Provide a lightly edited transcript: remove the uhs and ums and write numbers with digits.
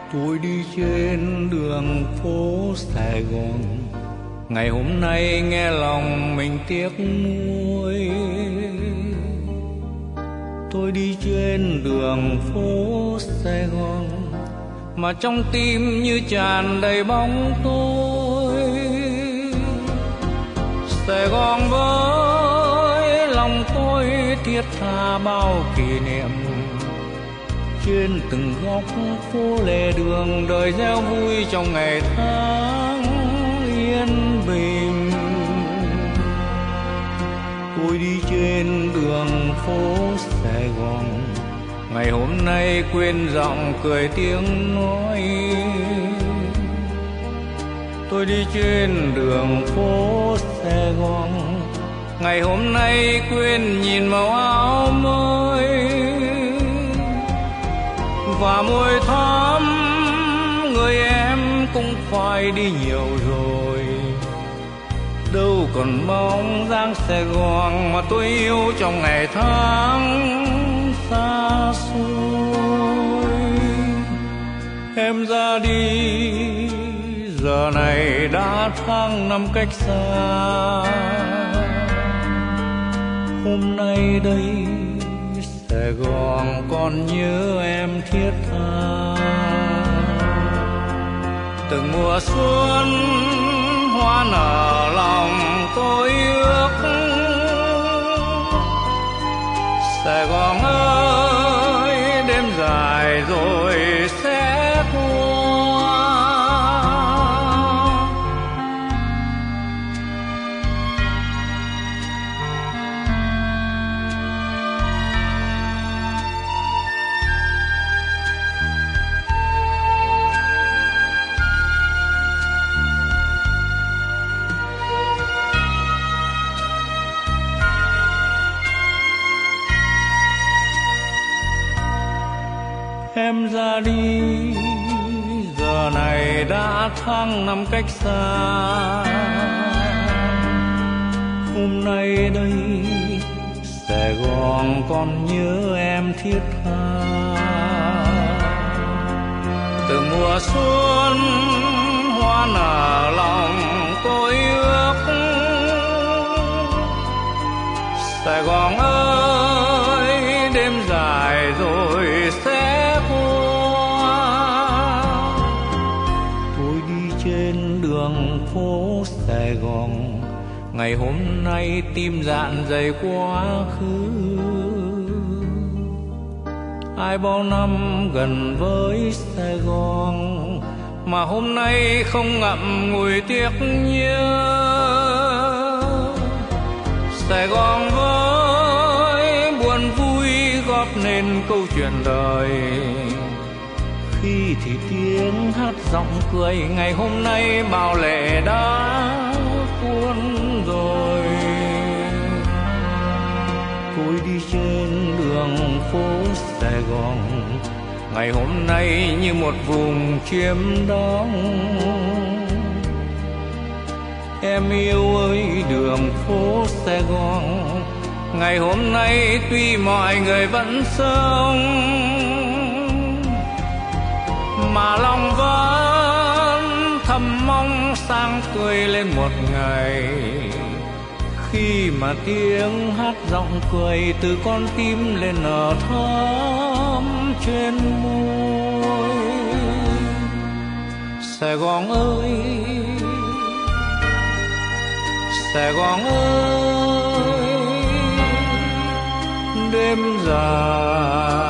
Tôi đi trên đường phố Sài Gòn, ngày hôm nay nghe lòng mình tiếc nuối. Tôi đi trên đường phố Sài Gòn, mà trong tim như tràn đầy bóng tối. Sài Gòn với lòng tôi thiết tha bao kỷ niệm. Trên từng góc phố lề đường, đời reo vui trong ngày tháng yên bình. Tôi đi trên đường phố Sài Gòn, ngày hôm nay quên giọng cười tiếng nói. Tôi đi trên đường phố Sài Gòn, ngày hôm nay quên nhìn màu áo mới. Và môi thắm người em cũng phải đi nhiều rồi, đâu còn bóng dáng Sài Gòn mà tôi yêu trong ngày tháng xa xôi. Em ra đi giờ này đã tháng năm cách xa. Hôm nay đây Sài Gòn còn nhớ em thiết tha. Từng mùa xuân hoa nở lòng tôi ước. Sài Gòn ơi đêm dài rồi sẽ qua. Em ra đi giờ này đã tháng năm cách xa. Hôm nay đây Sài Gòn còn nhớ em thiết tha. Từ mùa xuân hoa nở lòng tôi ước. Sài Gòn ơi đêm dài rồi sẽ qua. Tôi đi trên đường phố Sài Gòn, ngày hôm nay tim dạn dày quá khứ. Ai bao năm gần với Sài Gòn mà hôm nay không ngậm ngùi tiếc nhớ. Sài Gòn với buồn vui góp nên câu chuyện đời. Khi thì tiếng hát giọng cười, ngày hôm nay bao lệ đã cuốn rồi. Tôi đi trên đường phố Sài Gòn, ngày hôm nay như một vùng chiêm đóng. Em yêu ơi đường phố Sài Gòn, ngày hôm nay tuy mọi người vẫn sống mà lòng vẫn thầm mong sáng tươi lên một ngày. Khi mà tiếng hát giọng cười từ con tim lên nở thắm trên môi. Sài Gòn ơi, Sài Gòn ơi, đêm dài